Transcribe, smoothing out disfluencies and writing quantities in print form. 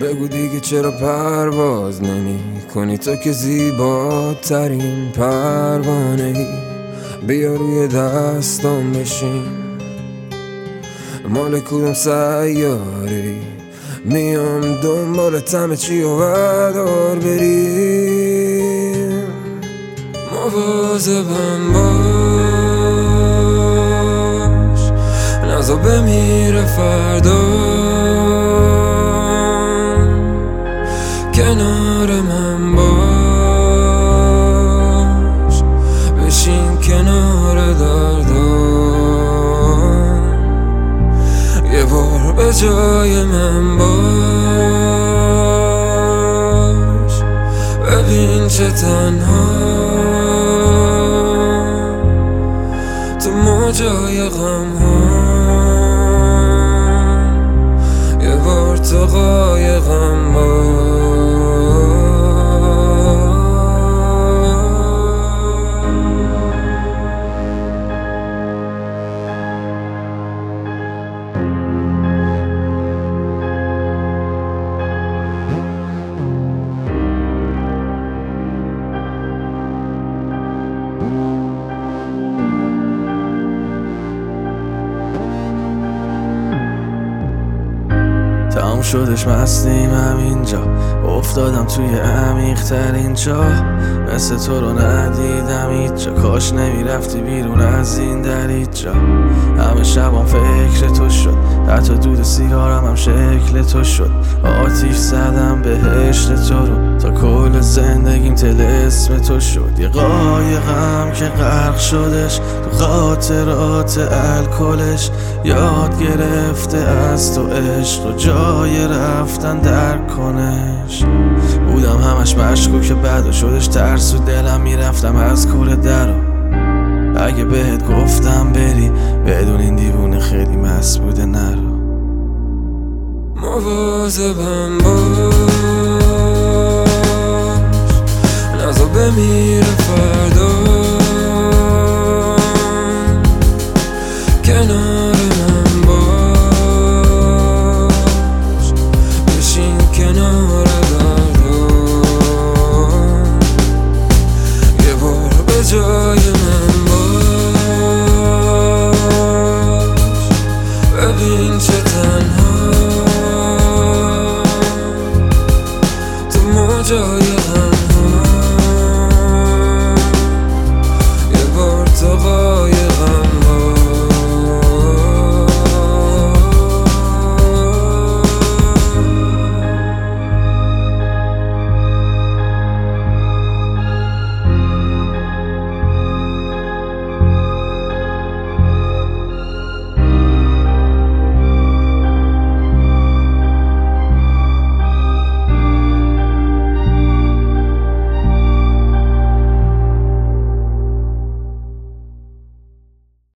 بگو دیگه چرا پرواز نمی کنی تو که زیباترین پروانه ای. بیا روی دستم بشین، مال کدوم سیاری میام دنبالت، همه چی و بردار بریم. مواظبم باش، نزا بمیره فردا، کنار من باش، بشین کنار دردم، یه بار به جای من باش، ببین چه تنها تو موجای غم ها، یه بار تو قایقم باش. تموم شدش مستیم همینجا، افتادم توی عمیق ترین جا، مثل تو رو ندیدم هیچ جا، کاش نمیرفتی بیرون از این دریچه. همه شبام فکر تو شد، حتی دود سیگارم هم شکل تو شد. آتیش زدم بهشت تو رو، تا کل زندگیم طلسم تو شد. یه قایقم که غرق شدش تو خاطرات الکلش، یاد گرفته از تو عشق و جای رفتن در کنش. بودم همش مشکوک بعد شدش ترس و دلم میرفتم از کوره درو. اگه بهت گفتم بری بدون این دیوونه خیلی مست بوده نرو. مواظبم باش، نزا بمیره فردا،